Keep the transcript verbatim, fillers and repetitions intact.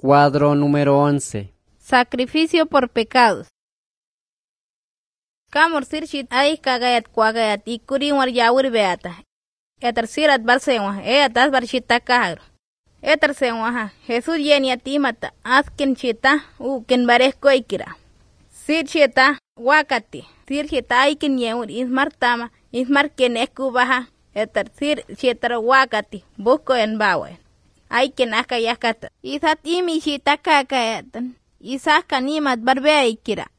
Cuadro número once. Sacrificio por pecados. Kamor sirchit ay kagayat kwagayat ikurin war yawur beata. Etar sirat barsewa e atas barchita kahagro. Etar sewa Jesús yeni atimata askin chita u ken baresko ikira. Sirchita wakati. Sirchita aikin yewur ismartama ismar ken eskubaha. Etar sirchita wakati busco en bawen. Aiken aka yakata. Isat imi chita kakayatan. Isas kanimat barbea ikira.